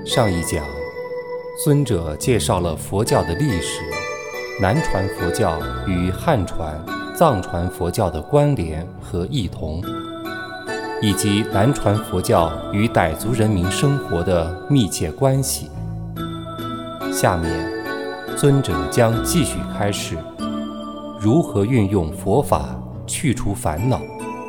上一讲，尊者介绍了佛教的历史，南传佛教与汉传、藏传佛教的关联和异同，以及南传佛教与傣族人民生活的密切关系。下面，尊者将继续开示如何运用佛法去除烦恼。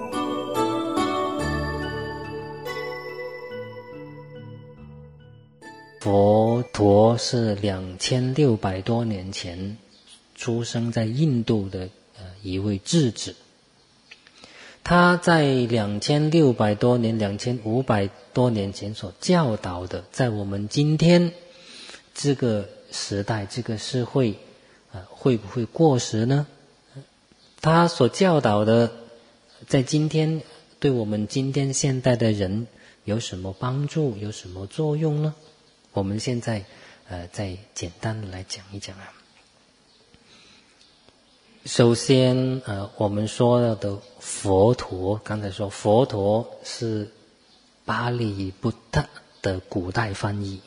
佛陀是2600多年前出生在印度的一位智者，他在2600多年、2500多年前所教导的，在我们今天这个时代、这个社会，会不会过时呢？他所教导的，在今天对我们今天现代的人有什么帮助、有什么作用呢？我们现在再简单的来讲一讲啊。首先我们说到的佛陀，刚才说佛陀是巴利布特的古代翻译，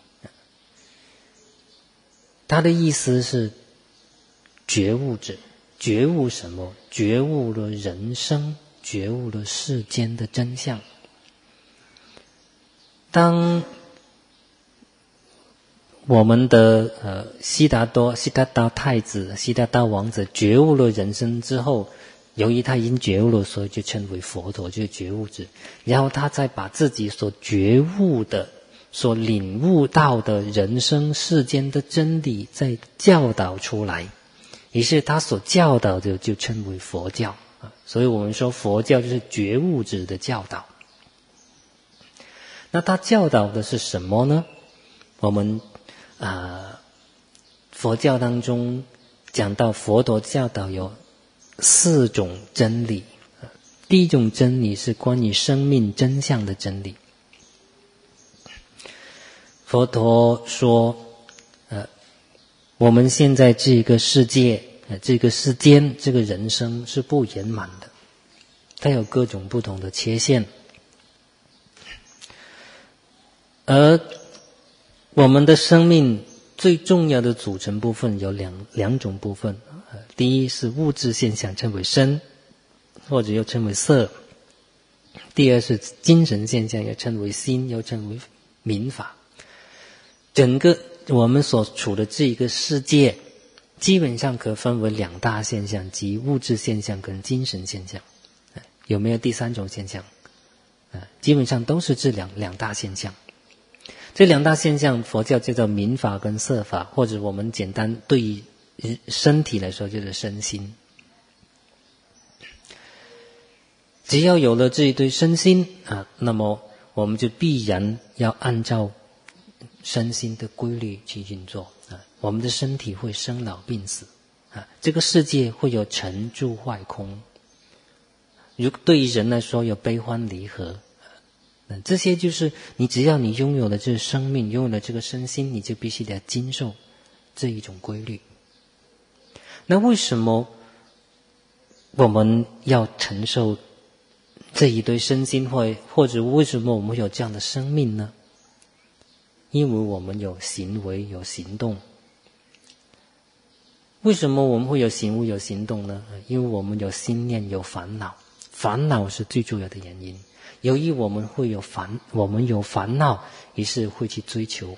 他的意思是觉悟者。觉悟什么？觉悟了人生，觉悟了世间的真相。当我们的悉达多太子、悉达多王子觉悟了人生之后，由于他已经觉悟了，所以就称为佛陀，就是觉悟者。然后他再把自己所觉悟的、所领悟到的人生世间的真理再教导出来，于是他所教导的就称为佛教。所以我们说佛教就是觉悟者的教导。那他教导的是什么呢？我们佛教当中讲到佛陀教导有4种真理。第一种真理是关于生命真相的真理。佛陀说我们现在这个世界、这个世间、这个人生是不圆满的，它有各种不同的缺陷，而我们的生命最重要的组成部分有两种部分。第一是物质现象，称为身，或者又称为色。第二是精神现象，又称为心，又称为民法。整个我们所处的这一个世界基本上可分为2大现象，即物质现象跟精神现象。有没有第3种现象？基本上都是这两大现象。这2大现象佛教叫做民法跟色法，或者我们简单对于身体来说就是身心。只要有了这一对身心那么我们就必然要按照身心的规律去运作我们的身体会生老病死这个世界会有成住坏空。对于人来说有悲欢离合，这些就是你只要你拥有了这个生命，拥有了这个身心，你就必须得经受这一种规律。那为什么我们要承受这一对身心，或者为什么我们会有这样的生命呢？因为我们有行为，有行动。为什么我们会有行为有行动呢？因为我们有心念，有烦恼。烦恼是最重要的原因。由于我们有烦恼，于是会去追求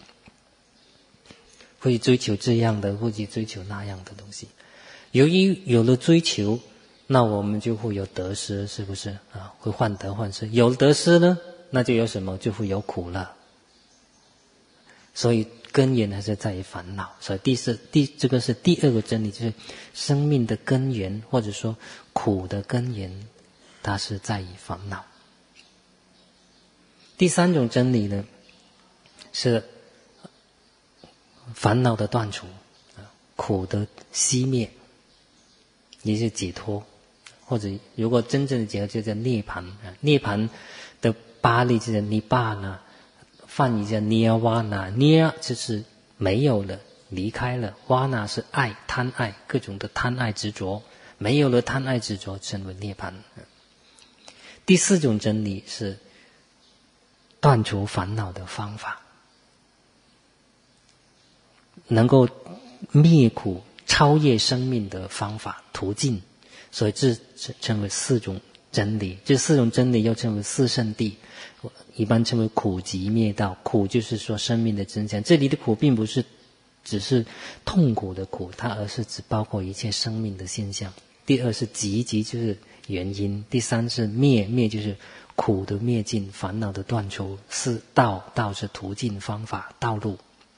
这样的，会去追求那样的东西。由于有了追求，那我们就会有得失，是不是会患得患失。有得失呢，那就有什么？就会有苦乐。所以根源还是在于烦恼。所以这个是第2个真理，就是生命的根源，或者说苦的根源，它是在于烦恼。第3种真理呢，是烦恼的断除，苦的熄灭，也是解脱。或者如果真正的解脱就叫涅槃。涅槃的巴利就是尼巴那，翻译叫涅瓦那。涅就是没有了，离开了；瓦那是爱，贪爱，各种的贪爱执着，没有了贪爱执着，称为涅槃。第4种真理是断除烦恼的方法。 能够灭苦、超越生命的方法途径，所以这称为四种真理。这四种真理又称为四圣谛，一般称为苦集灭道。苦就是说生命的真相，这里的苦并不是只是痛苦的苦，它而是只包括一切生命的现象。第二是集，集就是原因。第三是灭，灭就是苦的灭尽，烦恼的断除。四道，道是途径、方法、道路。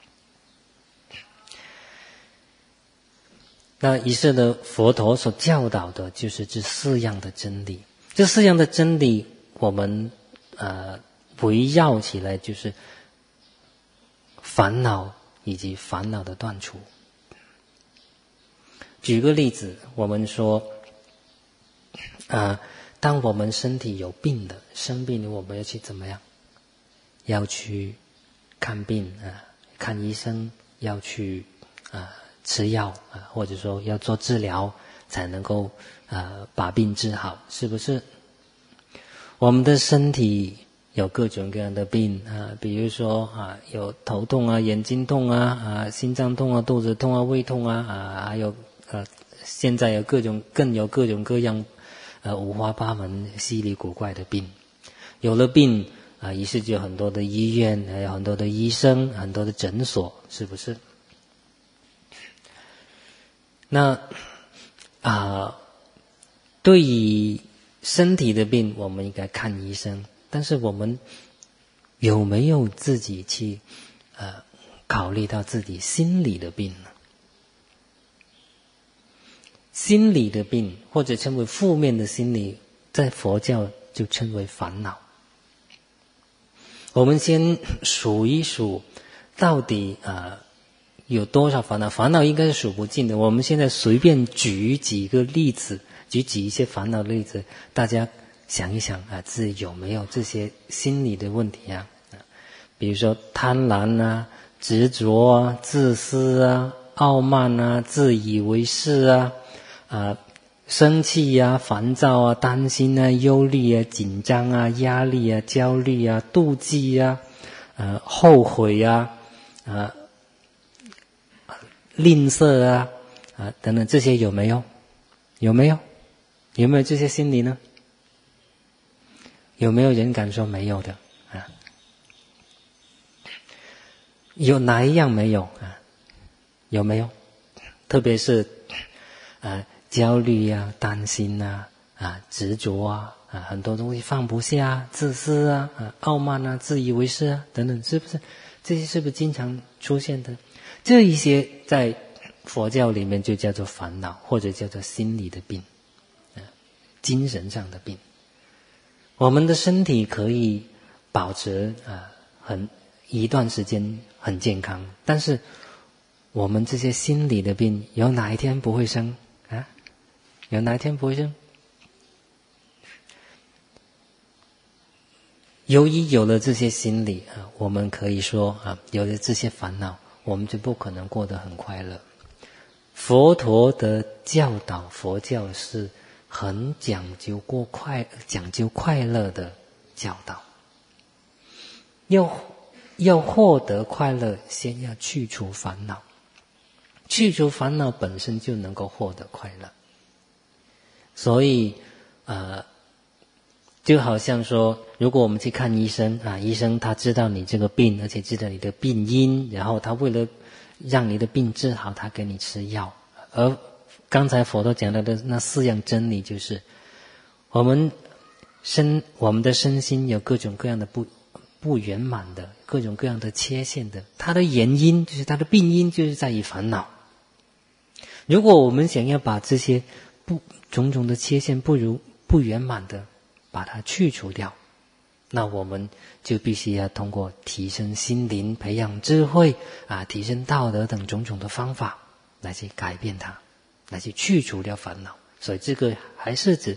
那于是呢，佛陀所教导的就是这四样的真理。这四样的真理，我们围绕起来就是烦恼以及烦恼的断除。举个例子，我们说当我们身体有病的生病了，我们要去怎么样？要去看病看医生，要去吃药或者说要做治疗，才能够把病治好，是不是？我们的身体有各种各样的病比如说有头痛眼睛痛心脏痛肚子痛胃痛还有现在有各种各样五花八门稀里古怪的病。有了病于是就有很多的医院，还有很多的医生，很多的诊所，是不是？那对于身体的病，我们应该看医生，但是我们有没有自己去考虑到自己心理的病呢？心理的病，或者称为负面的心理，在佛教就称为烦恼。我们先数一数，到底有多少烦恼？烦恼应该是数不尽的。我们现在随便举几个例子，举一些烦恼的例子，大家想一想自己有没有这些心理的问题比如说贪婪执着自私傲慢自以为是生气烦躁担心忧虑紧张压力焦虑妒忌后悔吝啬等等，这些有没有？有没有这些心理呢？有没有人敢说没有的有哪一样没有有没有？特别是焦虑担心执着很多东西放不下自私傲慢自以为是等等，是不是？这些是不是经常出现的？这一些在佛教里面就叫做烦恼，或者叫做心理的病精神上的病。我们的身体可以保持一段时间很健康，但是我们这些心理的病有哪一天不会生有哪一天不会生？由于有了这些心理我们可以说有了这些烦恼，我们就不可能过得很快乐。佛陀的教导，佛教是很讲究快乐的教导。要获得快乐，先要去除烦恼。去除烦恼本身就能够获得快乐。所以就好像说，如果我们去看医生医生他知道你这个病，而且知道你的病因，然后他为了让你的病治好，他给你吃药。而刚才佛陀讲到的那四样真理，就是我们的身心有各种各样的不圆满的，各种各样的缺陷的，它的原因就是它的病因就是在于烦恼。如果我们想要把这些种种的缺陷不圆满的把它去除掉，那我们就必须要通过提升心灵、培养智慧提升道德等种种的方法来去改变它，来去去除掉烦恼。所以这个还是指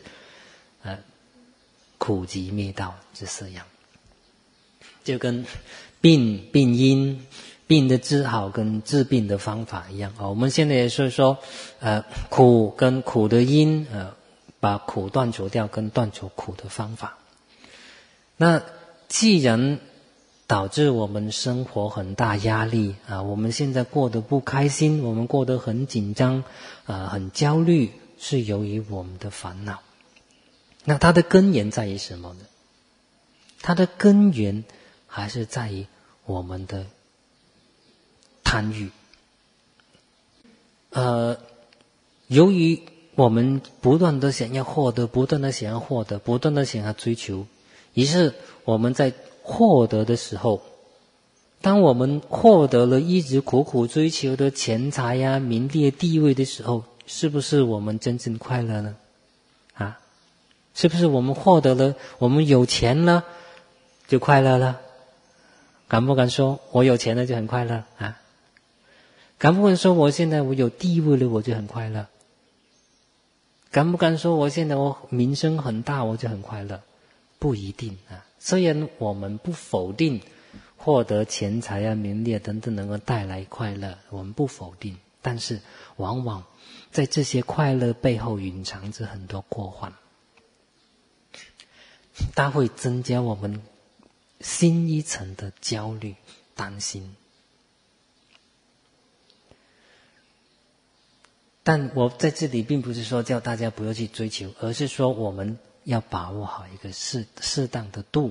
苦集灭道这四样，就跟病因、病的治好跟治病的方法一样我们现在也是说苦跟苦的因把苦断除掉跟断除苦的方法。那既然导致我们生活很大压力啊，我们现在过得不开心，我们过得很紧张啊，很焦虑，是由于我们的烦恼。那它的根源在于什么呢？它的根源还是在于我们的贪欲。由于我们不断的想要获得，不断的想要获得，不断的想要追求，于是我们在获得的时候，当我们获得了一直苦苦追求的钱财呀、名利、地位的时候，是不是我们真正快乐呢？啊，是不是我们获得了，我们有钱了就快乐了？敢不敢说我有钱了就很快乐啊？敢不敢说我现在我有地位了我就很快乐？敢不敢说我现在我名声很大我就很快乐？不一定啊。虽然我们不否定获得钱财啊、名利啊等等能够带来快乐，我们不否定，但是往往在这些快乐背后蕴藏着很多过患，它会增加我们新一层的焦虑、担心。但我在这里并不是说叫大家不要去追求，而是说我们要把握好一个适当的度。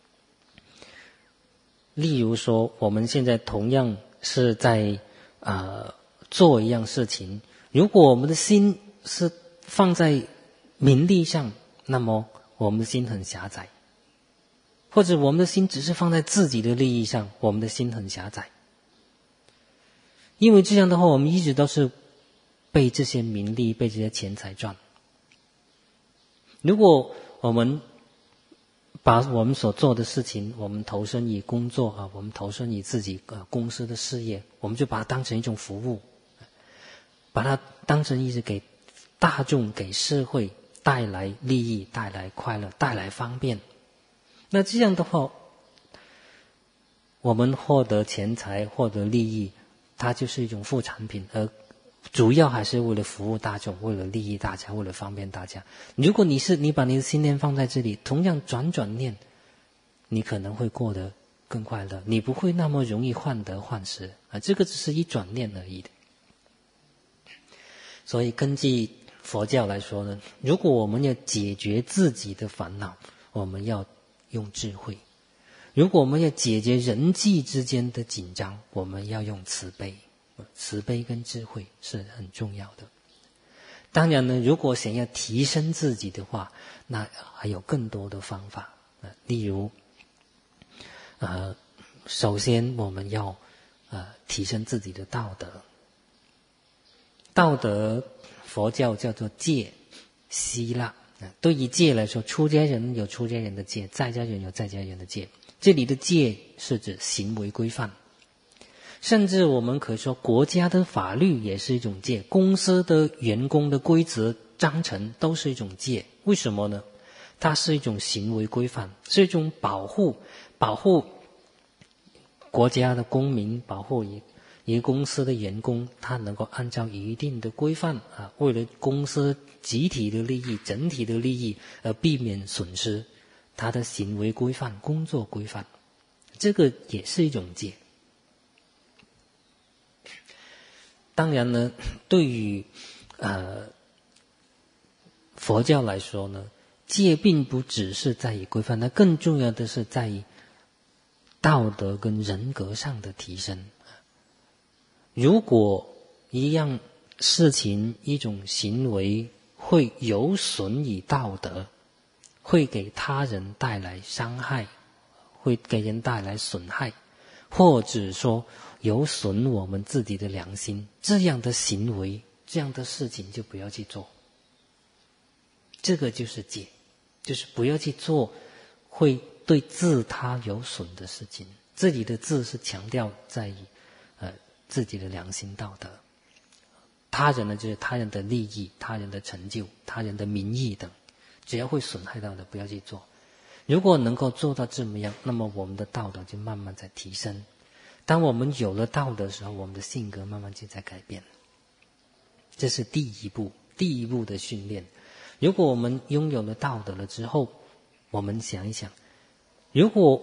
例如说，我们现在同样是在做一样事情，如果我们的心是放在名利上，那么我们的心很狭窄；或者我们的心只是放在自己的利益上，我们的心很狭窄。因为这样的话，我们一直都是被这些名利、被这些钱财赚。如果我们把我们所做的事情，我们投身于工作啊，我们投身于自己公司的事业，我们就把它当成一种服务，把它当成一直给大众、给社会带来利益、带来快乐、带来方便。那这样的话，我们获得钱财、获得利益，它就是一种副产品，而主要还是为了服务大众，为了利益大家，为了方便大家。如果你把你的心念放在这里，同样转念，你可能会过得更快乐，你不会那么容易患得患失啊。这个只是一转念而已的。所以根据佛教来说呢，如果我们要解决自己的烦恼，我们要用智慧；如果我们要解决人际之间的紧张，我们要用慈悲。慈悲跟智慧是很重要的。当然呢，如果想要提升自己的话，那还有更多的方法。例如，首先我们要提升自己的道德。道德，佛教叫做戒、希腊。对于戒来说，出家人有出家人的戒，在家人有在家人的戒。这里的戒是指行为规范。甚至我们可以说，国家的法律也是一种戒，公司的员工的规则章程都是一种戒。为什么呢？它是一种行为规范，是一种保护国家的公民，保护一个公司的员工，他能够按照一定的规范为了公司集体的利益、整体的利益而避免损失，他的行为规范、工作规范，这个也是一种戒。当然呢，对于佛教来说呢，戒并不只是在于规范，那更重要的是在于道德跟人格上的提升。如果一样事情、一种行为会有损于道德，会给他人带来伤害，会给人带来损害，或者说有损我们自己的良心，这样的行为、这样的事情就不要去做。这个就是戒，就是不要去做会对自他有损的事情。这里的自是强调在于自己的良心道德。他人呢，就是他人的利益、他人的成就、他人的名誉等，只要会损害到的不要去做。如果能够做到这么样，那么我们的道德就慢慢在提升。当我们有了道德的时候，我们的性格慢慢就在改变。这是第一步的训练。如果我们拥有了道德了之后，我们想一想，如果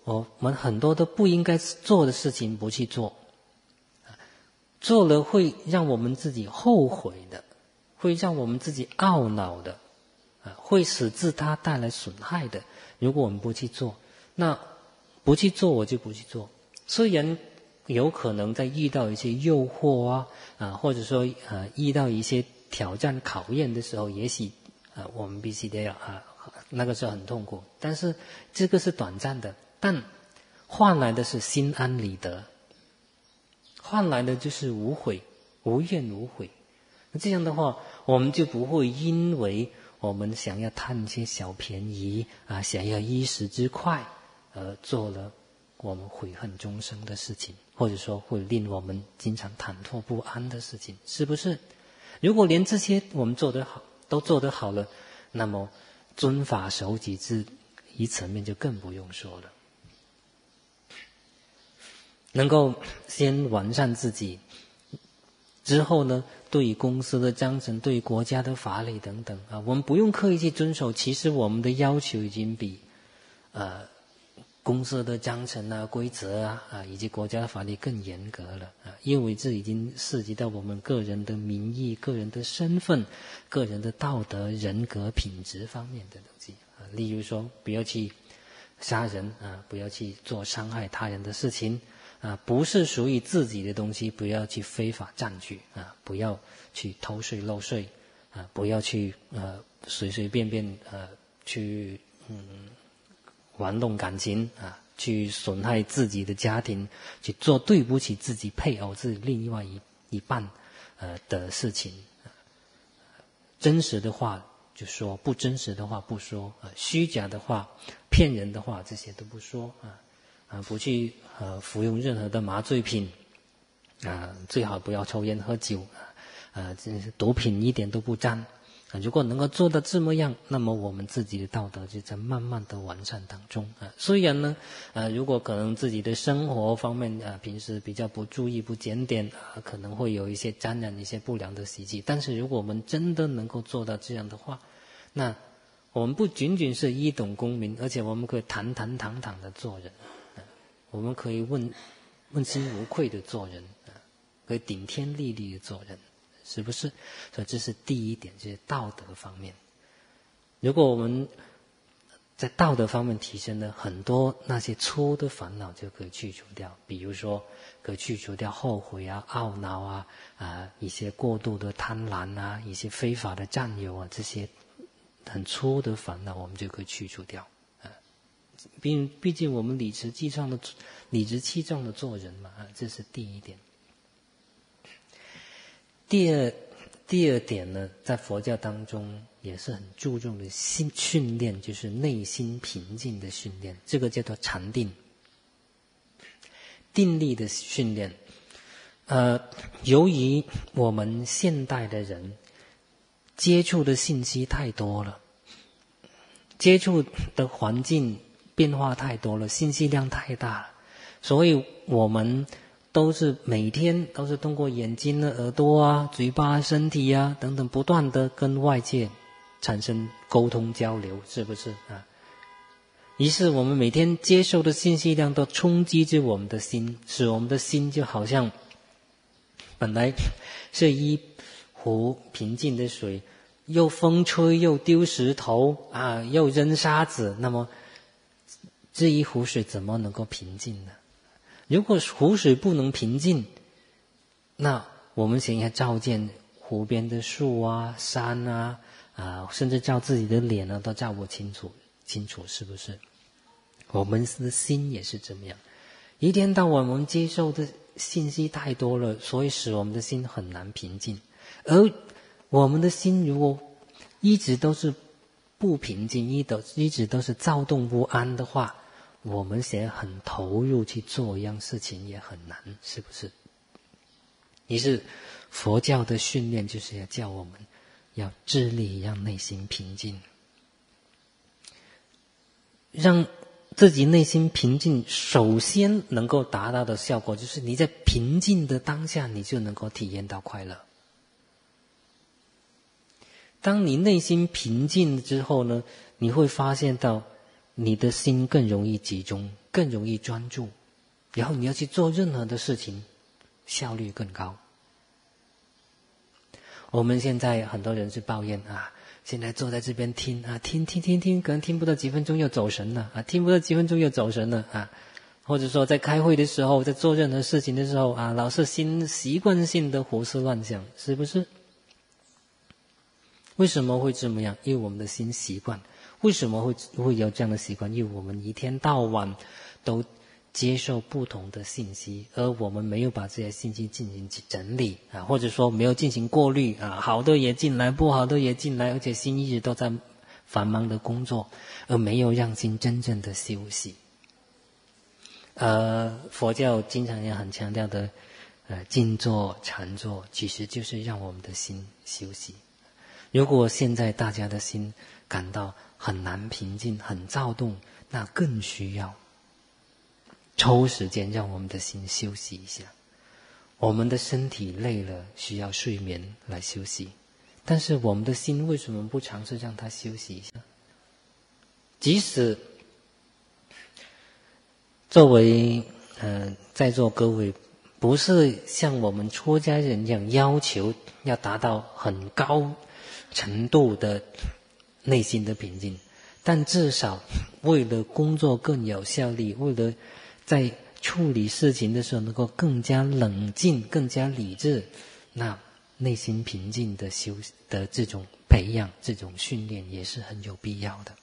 我们很多都不应该做的事情不去做，做了会让我们自己后悔的，会让我们自己懊恼的，会使自他带来损害的。如果我们不去做，那不去做我就不去做。虽然有可能在遇到一些诱惑或者说遇到一些挑战考验的时候，也许我们必须得要那个时候很痛苦，但是这个是短暂的，但换来的是心安理得，换来的就是无悔，无怨无悔。那这样的话，我们就不会因为我们想要贪一些小便宜想要一时之快而做了我们悔恨终生的事情，或者说会令我们经常忐忑不安的事情，是不是？如果连这些我们都做得好了，那么遵法守己之一层面就更不用说了。能够先完善自己之后呢，对于公司的章程，对于国家的法律等等我们不用刻意去遵守，其实我们的要求已经比公司的章程规则以及国家的法律更严格了因为这已经涉及到我们个人的名誉、个人的身份、个人的道德、人格品质方面的东西例如说不要去杀人不要去做伤害他人的事情不是属于自己的东西不要去非法占据不要去偷税漏税不要去随随便便去玩弄感情去损害自己的家庭，去做对不起自己配偶、自己另外一半的事情。真实的话就说，不真实的话不说，虚假的话、骗人的话这些都不说不去服用任何的麻醉品最好不要抽烟喝酒毒品一点都不沾。如果能够做到这么样，那么我们自己的道德就在慢慢的完善当中虽然呢如果可能自己的生活方面平时比较不注意不检点可能会有一些沾染一些不良的习气，但是如果我们真的能够做到这样的话，那我们不仅仅是一等公民，而且我们可以坦坦荡荡的做人我们可以问心无愧的做人可以顶天立地的做人，是不是？所以这是第一点，就是道德方面。如果我们在道德方面提升了很多那些粗的烦恼就可以去除掉，比如说可以去除掉后悔懊恼一些过度的贪婪一些非法的占有这些很粗的烦恼我们就可以去除掉毕竟我们理直气壮的做人嘛这是第一点。第二点呢，在佛教当中也是很注重的训练，就是内心平静的训练，这个叫做禅定，定力的训练。由于我们现代的人接触的信息太多了，接触的环境变化太多了，信息量太大了，所以我们都是每天都是通过眼睛耳朵嘴巴身体等等不断的跟外界产生沟通交流，是不是于是我们每天接受的信息量都冲击着我们的心，使我们的心就好像本来是一壶平静的水，又风吹又丢石头又扔沙子，那么这一壶水怎么能够平静呢？如果湖水不能平静，那我们想要照见湖边的树山甚至照自己的脸都照不清楚，是不是？我们的心也是这么样，一天到晚我们接受的信息太多了，所以使我们的心很难平静。而我们的心如果一直都是不平静，一直都是躁动不安的话，我们想要很投入去做一样事情也很难，是不是？于是佛教的训练就是要叫我们要致力让内心平静，让自己内心平静，首先能够达到的效果就是你在平静的当下你就能够体验到快乐。当你内心平静之后呢，你会发现到你的心更容易集中， 更容易专注，然后你要去做任何的事情，效率更高。我们现在很多人是抱怨现在坐在这边听听，可能听不到几分钟又走神了听不到几分钟又走神了或者说在开会的时候，在做任何事情的时候老是习惯性的胡思乱想，是不是？为什么会这么样？因为我们的心习惯。为什么会有这样的习惯？因为我们一天到晚都接受不同的信息，而我们没有把这些信息进行整理或者说没有进行过滤好的也进来，不好的也进来，而且心一直都在繁忙的工作，而没有让心真正的休息。佛教经常也很强调的静坐禅坐，其实就是让我们的心休息。如果现在大家的心感到很难平静，很躁动，那更需要抽时间让我们的心休息一下。我们的身体累了，需要睡眠来休息，但是我们的心为什么不尝试让它休息一下？即使作为在座各位不是像我们出家人一样要求要达到很高程度的内心的平静，但至少为了工作更有效率，为了在处理事情的时候能够更加冷静更加理智，那内心平静的这种培养，这种训练也是很有必要的。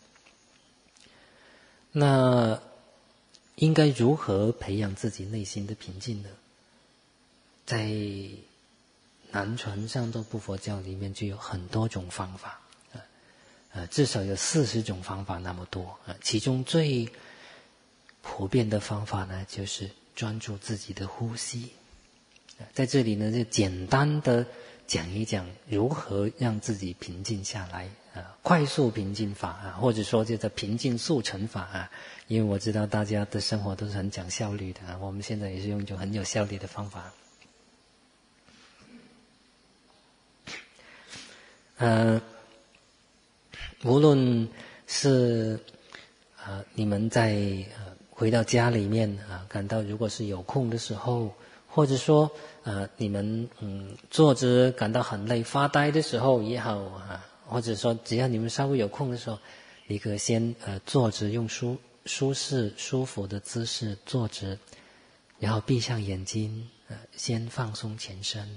那应该如何培养自己内心的平静呢？在南传上座部佛教里面就有很多种方法至少有40种方法那么多其中最普遍的方法呢，就是专注自己的呼吸。在这里呢，就简单的讲一讲如何让自己平静下来快速平静法或者说叫做平静速成法因为我知道大家的生活都是很讲效率的我们现在也是用一种很有效率的方法。无论是你们在回到家里面感到如果是有空的时候，或者说你们坐着感到很累发呆的时候也好或者说只要你们稍微有空的时候，你可以先坐着，用舒适舒服的姿势坐着，然后闭上眼睛先放松全身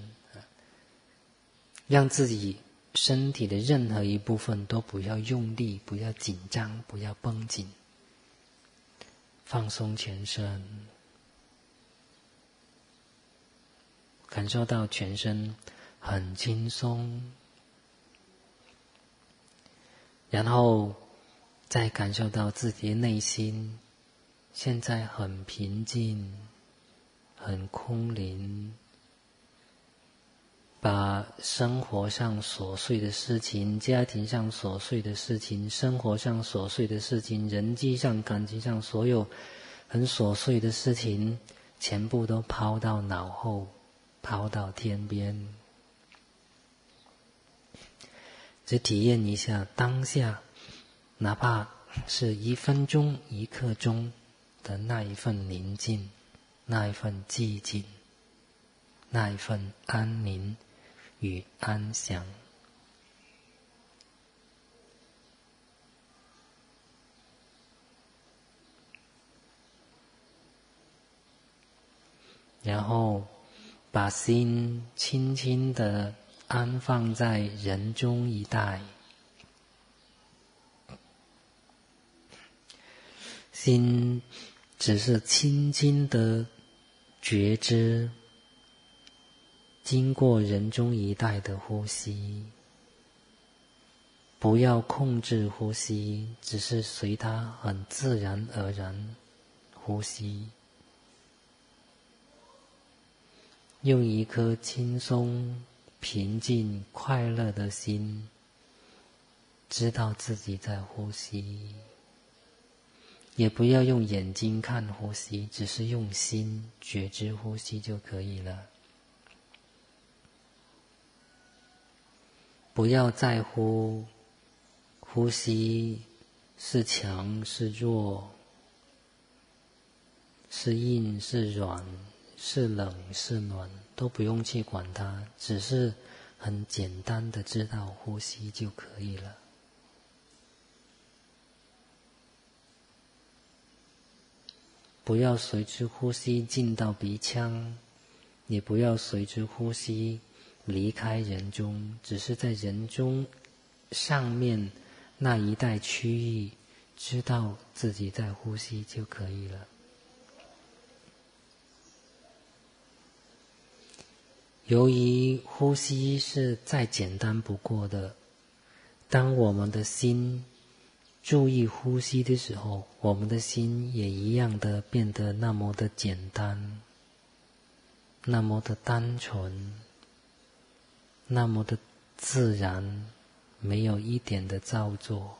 让自己身体的任何一部分都不要用力，不要紧张，不要绷紧，放松全身，感受到全身很轻松，然后再感受到自己的内心现在很平静，很空灵，把生活上琐碎的事情，家庭上琐碎的事情，生活上琐碎的事情，人际上感情上所有很琐碎的事情全部都抛到脑后，抛到天边，只体验一下当下，哪怕是1分钟1刻钟的那一份宁静，那一份寂静，那一份安宁与安详。然后把心轻轻地安放在人中一带，心只是轻轻地觉知经过人中一带的呼吸，不要控制呼吸，只是随它很自然而然呼吸，用一颗轻松、平静、快乐的心，知道自己在呼吸，也不要用眼睛看呼吸，只是用心觉知呼吸就可以了。不要在乎呼吸是强是弱， 是硬是软，是冷是暖，都不用去管它，只是很简单的知道呼吸就可以了。不要随着呼吸进到鼻腔，也不要随着呼吸离开人中，只是在人中上面那一带区域知道自己在呼吸就可以了。由于呼吸是再简单不过的，当我们的心注意呼吸的时候，我们的心也一样的变得那么的简单，那么的单纯，那么的自然，没有一点的造作。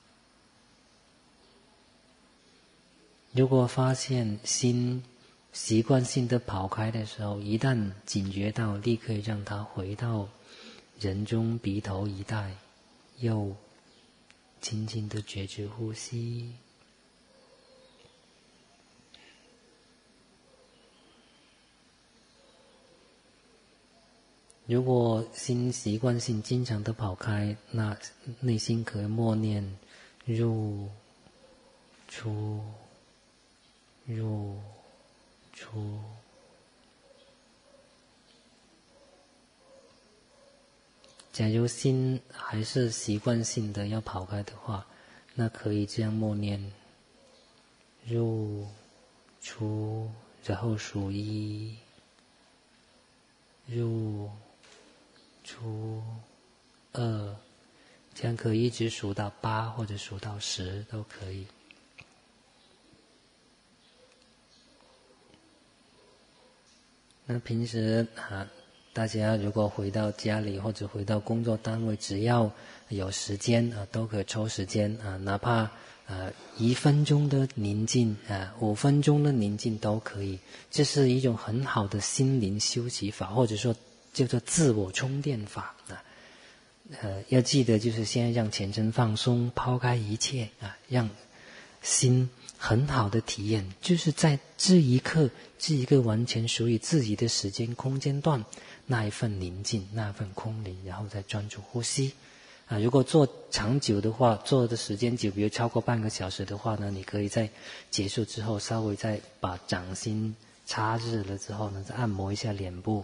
如果发现心习惯性的跑开的时候，一旦警觉到，立刻让它回到人中鼻头一带，又轻轻的觉知呼吸。如果心习惯性经常的跑开，那内心可以默念入出入出。假如心还是习惯性的要跑开的话，那可以这样默念入出，然后数1，入出2，这样可以一直数到8或者数到10都可以。那平时大家如果回到家里或者回到工作单位，只要有时间都可以抽时间哪怕1分钟的宁静5分钟的宁静都可以。这是一种很好的心灵休息法，或者说叫做自我充电法要记得就是先让全身放松，抛开一切让心很好的体验，就是在这一刻，这一个完全属于自己的时间空间段，那一份宁静，那一份空灵，然后再专注呼吸如果做长久的话，做的时间久，比如超过半个小时的话呢，你可以在结束之后稍微再把掌心擦热了之后呢，再按摩一下脸部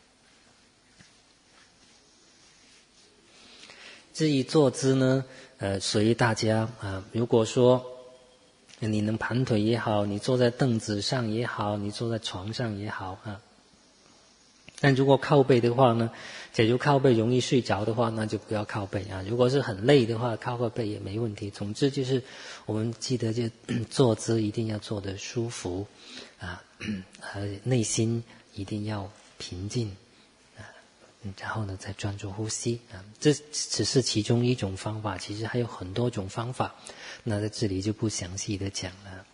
至于坐姿呢随意大家如果说你能盘腿也好，你坐在凳子上也好，你坐在床上也好但如果靠背的话呢，假如靠背容易睡着的话，那就不要靠背如果是很累的话，靠个背也没问题。总之就是我们记得就坐姿一定要坐得舒服内心一定要平静然后呢再专注呼吸这只是其中一种方法，其实还有很多种方法，那在这里就不详细的讲了。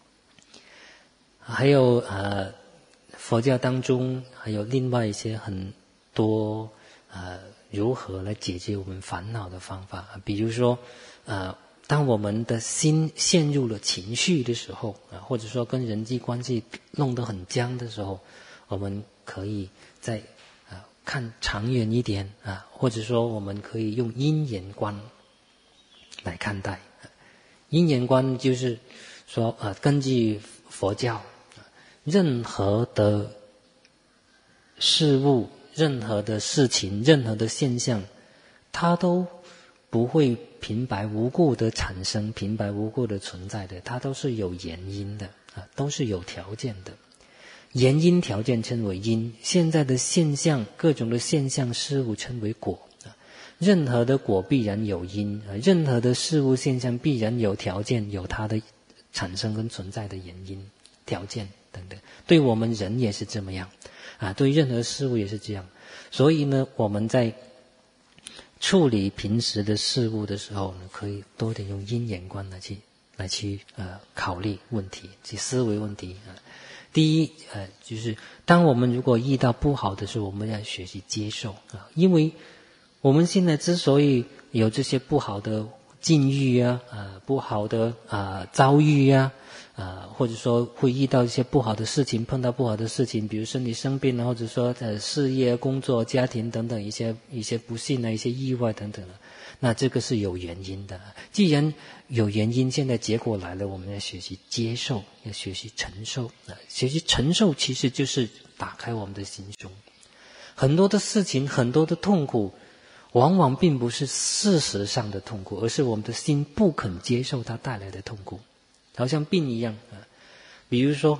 还有佛教当中还有另外一些很多如何来解决我们烦恼的方法比如说当我们的心陷入了情绪的时候或者说跟人际关系弄得很僵的时候，我们可以在看长远一点或者说我们可以用因缘观来看待。因缘观就是说根据佛教任何的事物，任何的事情，任何的现象，它都不会平白无故的产生，平白无故的存在的，它都是有原因的都是有条件的。原因条件称为因，现在的现象，各种的现象事物称为果任何的果必然有因任何的事物现象必然有条件，有它的产生跟存在的原因条件等等。对我们人也是这么样对任何事物也是这样。所以呢，我们在处理平时的事物的时候呢，可以多点用因缘观来去考虑问题，去思维问题第一就是当我们如果遇到不好的时候，我们要学习接受因为我们现在之所以有这些不好的境遇啊，不好的遭遇啊，或者说会遇到一些不好的事情，碰到不好的事情，比如身体生病啊，或者说事业、工作、家庭等等一些不幸啊，一些意外等等的。那这个是有原因的。既然有原因，现在结果来了，我们要学习接受，要学习承受。学习承受其实就是打开我们的心胸。很多的事情，很多的痛苦，往往并不是事实上的痛苦，而是我们的心不肯接受它带来的痛苦。好像病一样比如说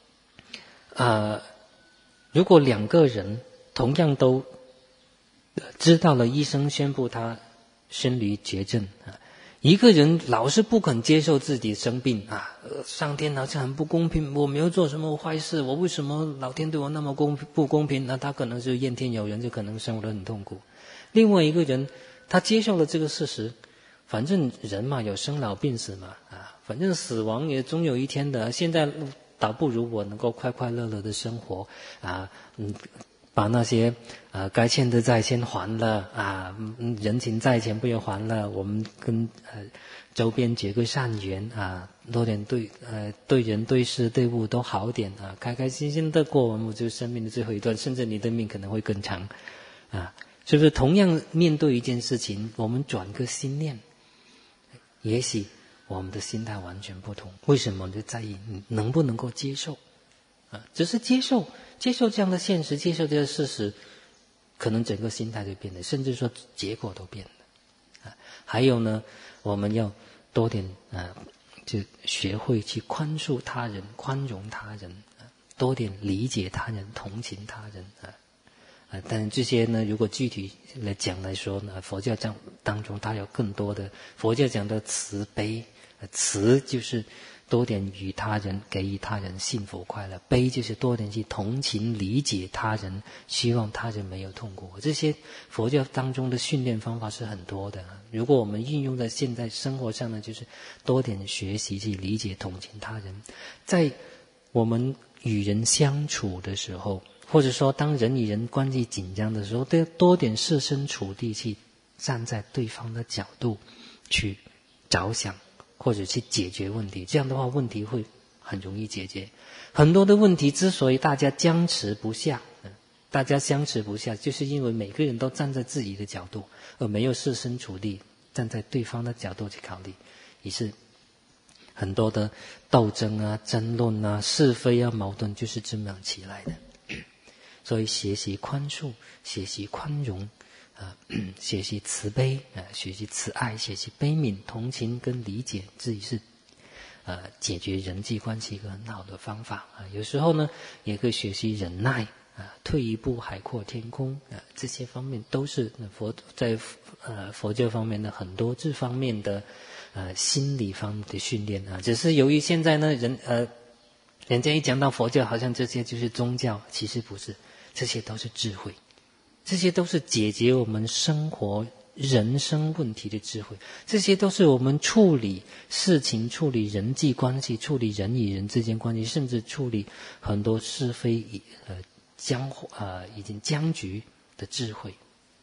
如果两个人同样都知道了医生宣布他生离绝症一个人老是不肯接受自己生病上天好像很不公平，我没有做什么坏事，我为什么老天对我那么不公平？那他可能是怨天尤人，就可能生活得很痛苦。另外一个人他接受了这个事实，反正人嘛，有生老病死嘛反正死亡也终有一天的，现在倒不如我能够快快乐乐的生活把那些该欠的债先还了人情债钱不要还了，我们跟周边结个善缘多点对人对事对物都好点开开心心的过完我就生命的最后一段，甚至你的命可能会更长是不是？同样面对一件事情，我们转个心念，也许我们的心态完全不同。为什么就在意你能不能够接受只是接受这样的现实，接受这个事实，可能整个心态就变了，甚至说结果都变了还有呢，我们要多点就学会去宽恕他人，宽容他人多点理解他人，同情他人但这些呢，如果具体来讲来说呢，佛教当中它有更多的，佛教讲的慈悲，慈就是多点与他人，给予他人幸福快乐，悲就是多点去同情理解他人，希望他人没有痛苦。这些佛教当中的训练方法是很多的，如果我们运用在现在生活上呢，就是多点学习去理解同情他人。在我们与人相处的时候，或者说当人与人关系紧张的时候，都要多点设身处地去站在对方的角度去着想，或者去解决问题，这样的话问题会很容易解决。很多的问题之所以大家僵持不下，就是因为每个人都站在自己的角度，而没有设身处地站在对方的角度去考虑，于是很多的斗争争论是非矛盾就是这么样起来的。所以学习宽恕，学习宽容学习慈悲学习慈爱，学习悲悯同情跟理解，这是解决人际关系一个很好的方法有时候呢也可以学习忍耐退一步海阔天空这些方面都是在佛教方面的很多这方面的心理方面的训练只是由于现在呢人家一讲到佛教好像这些就是宗教，其实不是，这些都是智慧，这些都是解决我们生活人生问题的智慧，这些都是我们处理事情、处理人际关系、处理人与人之间关系，甚至处理很多是非已经僵局的智慧。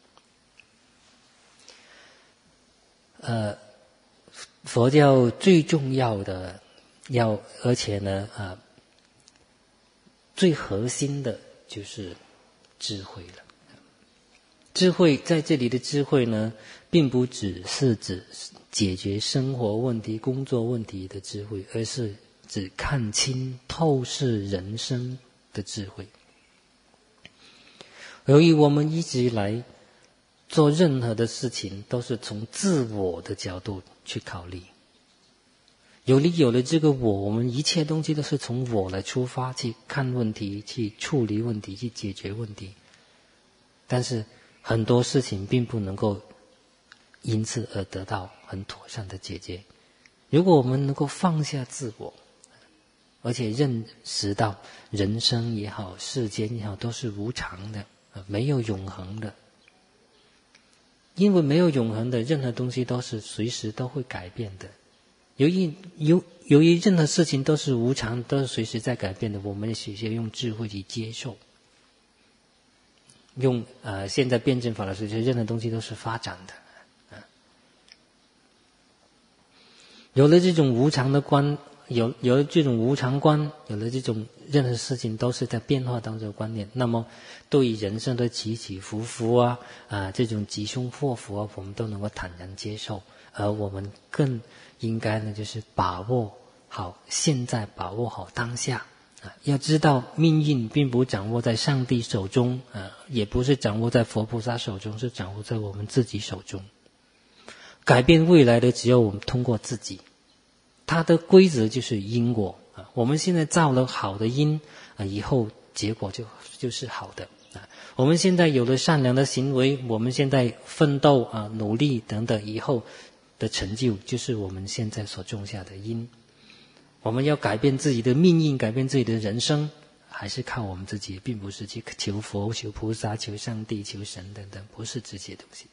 佛教最重要的而且呢最核心的就是智慧了。智慧在这里的智慧呢，并不只是指解决生活问题、工作问题的智慧，而是指看清透视人生的智慧。由于我们一直以来做任何的事情都是从自我的角度去考虑，有了这个我们一切东西都是从我来出发去看问题，去处理问题，去解决问题。但是很多事情并不能够因此而得到很妥善的解决。如果我们能够放下自我，而且认识到人生也好，世间也好，都是无常的，没有永恒的。因为没有永恒的，任何东西都是随时都会改变的。由于任何事情都是无常，都是随时在改变的，我们学习用智慧去接受。用现在辩证法的时候，任何东西都是发展的有了这种无常的观，有了这种无常观，有了这种任何事情都是在变化当中的观念，那么对于人生的起起伏伏这种吉凶祸福我们都能够坦然接受，而我们更应该呢，就是把握好现在，把握好当下。要知道命运并不掌握在上帝手中，也不是掌握在佛菩萨手中，是掌握在我们自己手中。改变未来的只有我们通过自己，它的规则就是因果。我们现在造了好的因，以后结果就是好的。我们现在有了善良的行为，我们现在奋斗努力等等，以后的成就就是我们现在所种下的因。我们要改变自己的命运，改变自己的人生，还是靠我们自己，并不是去求佛、求菩萨、求上帝、求神等等，不是这些东西。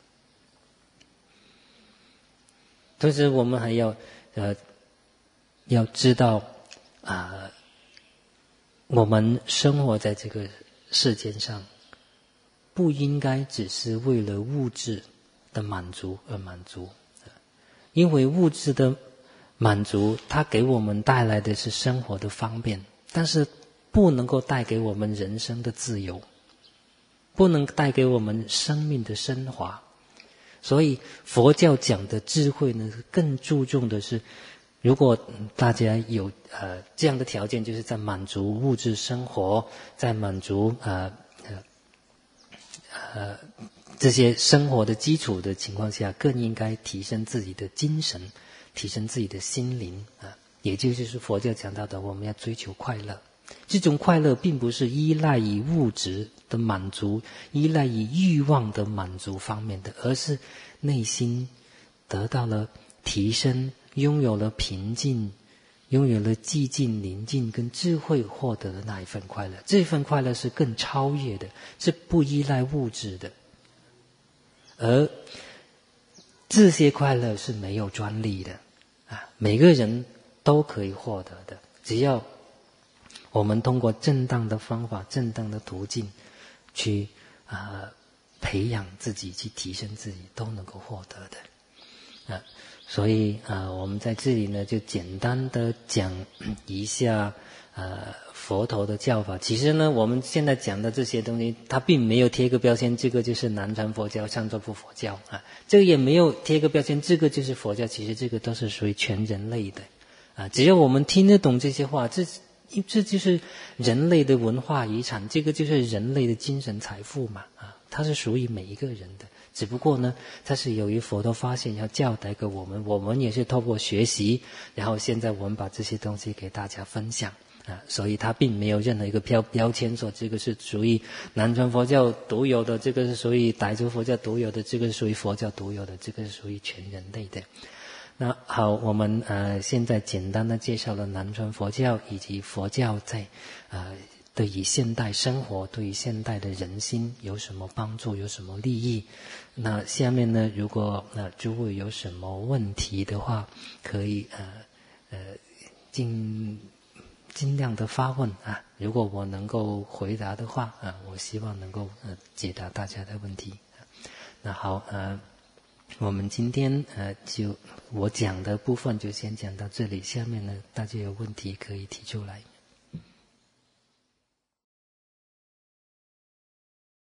同时我们还要知道我们生活在这个世界上，不应该只是为了物质的满足而满足，因为物质的满足它给我们带来的是生活的方便，但是不能够带给我们人生的自由，不能带给我们生命的升华。所以佛教讲的智慧呢，更注重的是，如果大家有这样的条件，就是在满足物质生活，在满足这些生活的基础的情况下，更应该提升自己的精神，提升自己的心灵也就是佛教讲到的，我们要追求快乐。这种快乐并不是依赖于物质的满足，依赖于欲望的满足方面的，而是内心得到了提升，拥有了平静，拥有了寂静、宁静跟智慧，获得的那一份快乐。这份快乐是更超越的，是不依赖物质的，而这些快乐是没有专利的每个人都可以获得的，只要我们通过正当的方法、正当的途径去培养自己，去提升自己，都能够获得的所以我们在这里呢，就简单的讲一下佛陀的教法。其实呢，我们现在讲的这些东西，它并没有贴个标签，这个就是南传佛教、上座部佛教这个也没有贴个标签，这个就是佛教。其实这个都是属于全人类的只要我们听得懂这些话，这就是人类的文化遗产，这个就是人类的精神财富嘛它是属于每一个人的。只不过呢，它是由于佛陀发现要教导给我们，我们也是透过学习，然后现在我们把这些东西给大家分享所以它并没有任何一个标签说这个是属于南传佛教独有的，这个是属于傣族佛教独有的，这个是属于佛教独有的，这个是属于全人类的。那好，我们现在简单的介绍了南传佛教以及佛教在对于现代生活、对于现代的人心有什么帮助、有什么利益。那下面呢，如果诸位有什么问题的话，可以尽量的发问如果我能够回答的话我希望能够解答大家的问题那好我们今天就我讲的部分就先讲到这里，下面呢大家有问题可以提出来。